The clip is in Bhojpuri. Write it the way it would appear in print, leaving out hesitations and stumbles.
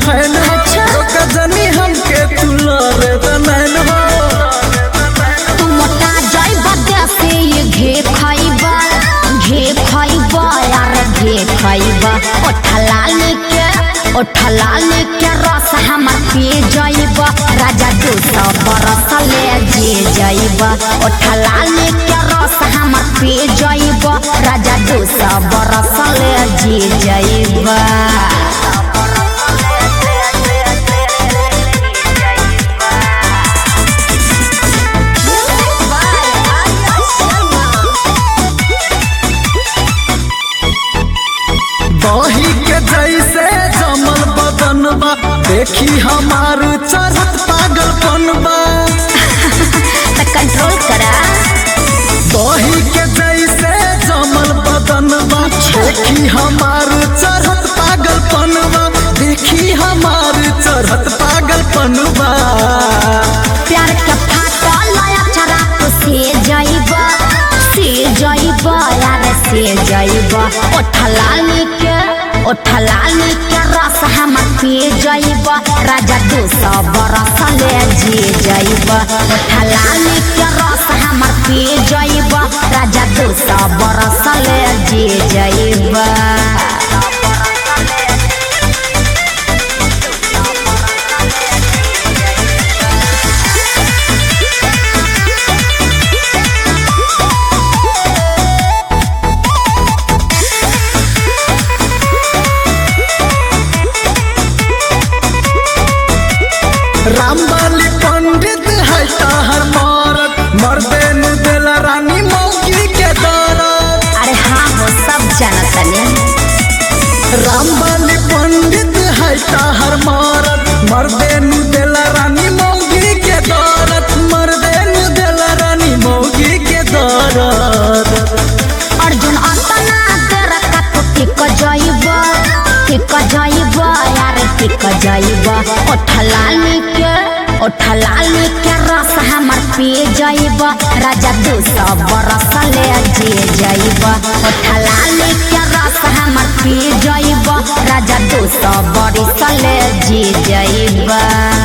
फैन हो जनी हमके तू लरे नैन हो तू मोटा जाइबा देसे ये घे खाइबा यार घे खाइबा ओठला लेके रस हमर पी जाइबा राजा 200 बरस ले जे जाइबा ओठला लेके रस हमर पी जाइबा राजा 200 बरस ले जे जाइबा दही के जैसे जमल बदन बा देखी हमार चरत पागलपन बा तो कंट्रोल करा दही के जैसे जमल बदन बा देखी हमार चरत पागलपन बा देखी हमार चरत पागलपन बा प्यार के फाटल अक्षरा तो से जाइबा यार से जाइबा ओठला लेके रस हमर पी जाइबा राजा 200 बरस ले जे जाइबा ओठला लेके रस हमर पी जाइबा राजा 200 बरस ले जे जाइबा रामबाली पंडित है ताहर मर्दे नु देला रानी मौगी के दरद अरे हाँ हो सब जानतनी रामबाली पंडित है ताहर मर्दे नु देला रानी मौगी के दरद मर्दे नु देला रानी मौगी के दरद अर्जुन अपना तेरा कतो टिक जाइबा यार टिक जाइबा ओठला लेके रस हमर पी जाइबा राजा 200 बरस ले जे जाइबा ओठला लेके रस हमर पी जाइबा राजा 200 बरस ले जे जाइबा।